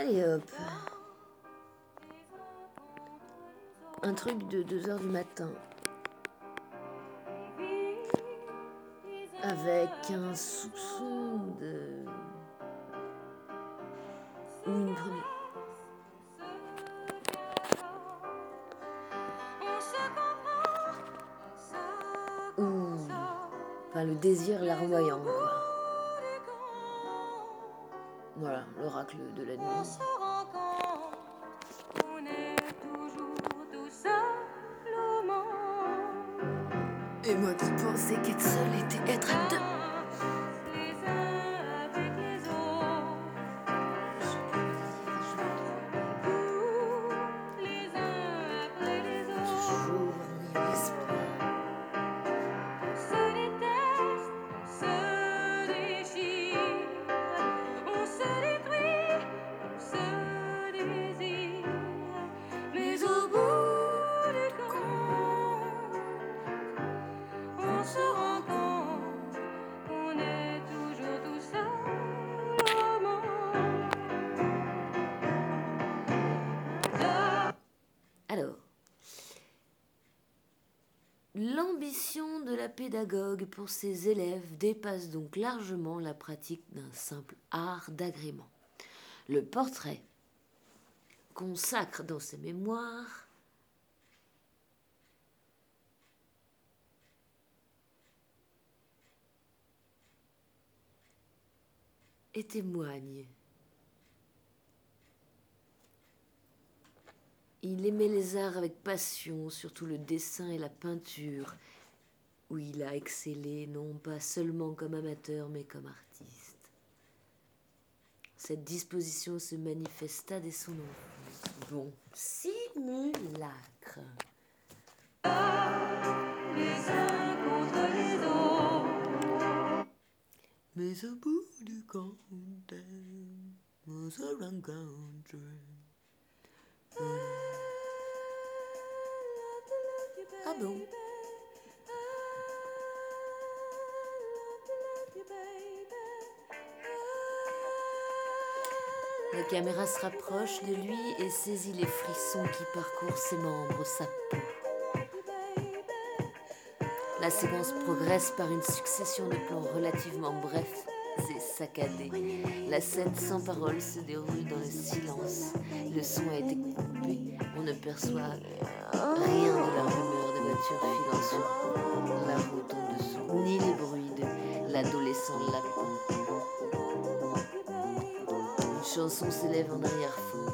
Allez hop. Un truc de 2h du matin. Avec un soupçon de... ou une première... Ou... Enfin, le désir larmoyant, quoi. Voilà, l'oracle de la nuit. Et moi qui pensais qu'être seul était être à deux. Alors, l'ambition de la pédagogue pour ses élèves dépasse donc largement la pratique d'un simple art d'agrément. Le portrait consacre dans ses mémoires et témoigne. Il aimait les arts avec passion, surtout le dessin et la peinture, où il a excellé non pas seulement comme amateur, mais comme artiste. Cette disposition se manifesta dès son enfance. Bon, simulacre. Les uns contre les autres. Mais au bout du compte, nous se rencontrent. Ah bon? La caméra se rapproche de lui et saisit les frissons qui parcourent ses membres, sa peau. La séquence progresse par une succession de plans relativement brefs et saccadés. La scène sans parole se déroule dans le silence. Le son a été coupé. On ne perçoit rien de la rumeur des voitures filant sur la route en dessous, ni les bruits de l'adolescent lapin. Une chanson s'élève en arrière-fond.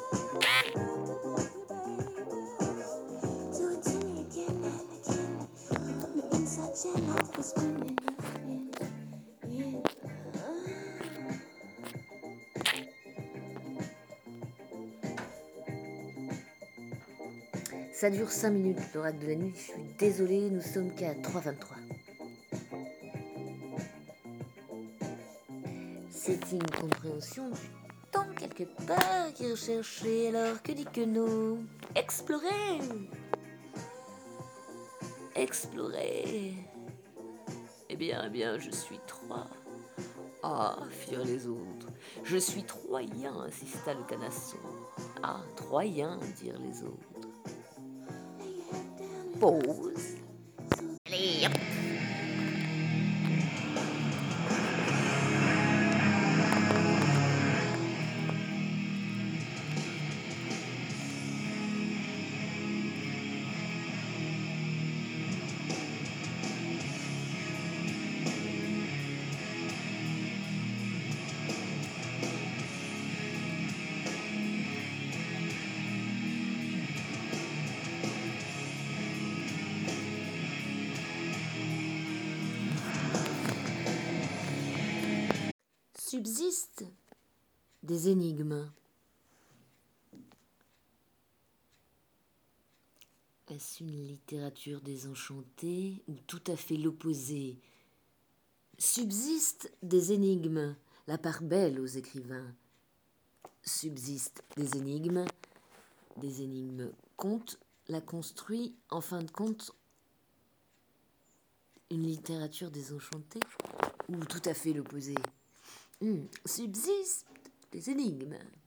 Ça dure 5 minutes, l'oracle de la nuit. Je suis désolée, nous sommes qu'à 3h23. C'est une compréhension du temps quelque part qui est recherchée. Alors que dit que nous explorer, explorer. Eh bien, je suis 3. Ah, firent les autres. Je suis Troyen, insista le canasson. Ah, Troyen, dirent les autres. Pause. Allez, hop. Subsistent des énigmes. Est-ce une littérature désenchantée ou tout à fait l'opposé? Subsistent des énigmes, la part belle aux écrivains. Subsistent des énigmes comptent, la construit, en fin de compte, une littérature désenchantée ou tout à fait l'opposé? Subsistent des énigmes.